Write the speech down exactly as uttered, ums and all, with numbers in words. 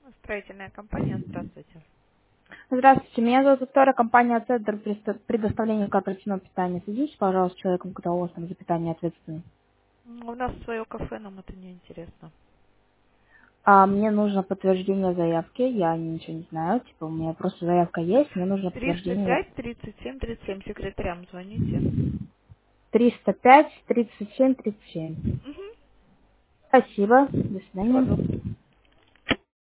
Строительная компания, здравствуйте. Здравствуйте, меня зовут Виктория, компания «Центр предо- предоставления корпоративного питания». Свяжитесь, пожалуйста, с человеком, который у вас там за питание ответственный. М, У нас свое кафе, нам это не интересно. А мне нужно подтверждение заявки, я ничего не знаю, типа у меня просто заявка есть, мне нужно триста подтверждение. пять тридцать семь тридцать семь секретарям звоните. триста пять тридцать семь тридцать семь. Угу. Спасибо, до Всего свидания. доброго.